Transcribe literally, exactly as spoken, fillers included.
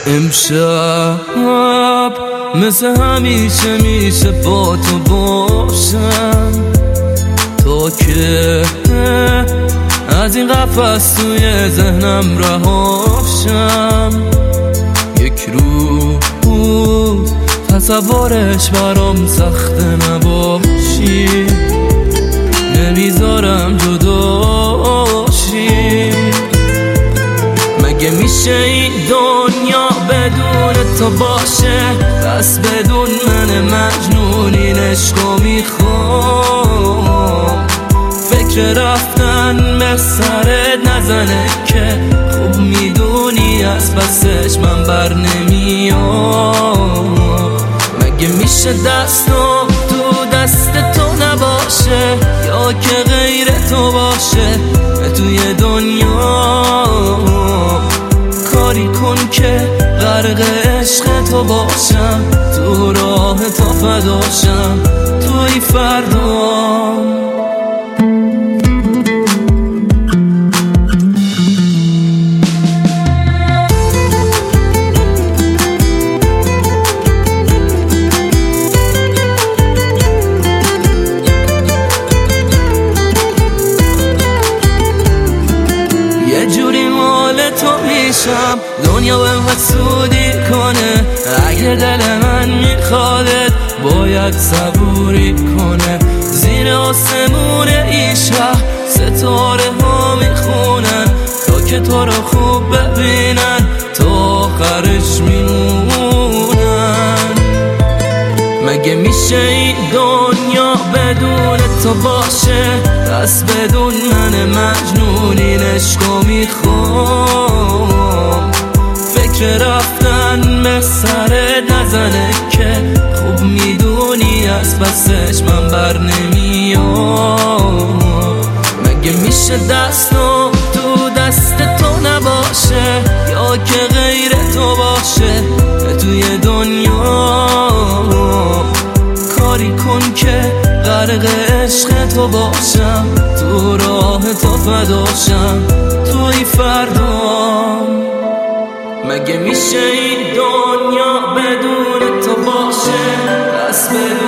امشب مثل همیشه میشه با تو باشم تا که از این قفس توی ذهنم رهاشم. یک روز تصورش برام سخته نباشی، نمیذارم جداشی. مگه میشه این دنیا بدون تو باشه؟ پس بدون من مجنون این عشقو میخوام. فکر رفتن به سرت نزنه که خوب میدونی از پسش من بر نمیام. مگه میشه دستم تو دست تو نباشه یا که غیر تو باشه توی دنیا؟ کاری کن که غرق عشق تو باشم، تو راه تو فداشم، توی فردام. یه جوری مال تو میشم دنیا بهم حسودی کنه. اگه دل من میخوادت باید صبوری کنه. زیر آسمون این شهر ستاره ها میخونن تا که تو رو خوب ببینن تا آخرش میمونن. مگه میشه این دنیا بدون تو باشه؟ پس بدون من مجنون این عشقو میخوام. فکر رفتن به سرت نزنه که خوب میدونی از پسش من بر نمیام. مگه میشه دستم تو دست تو نباشه یا که غیر تو باشه توی دنیا؟ کاری کن که غرق عشق تو باشم، تو راه تو فداشم، توی فردام. مگه میشه این دنیا بدون تو باشه؟ پس بدون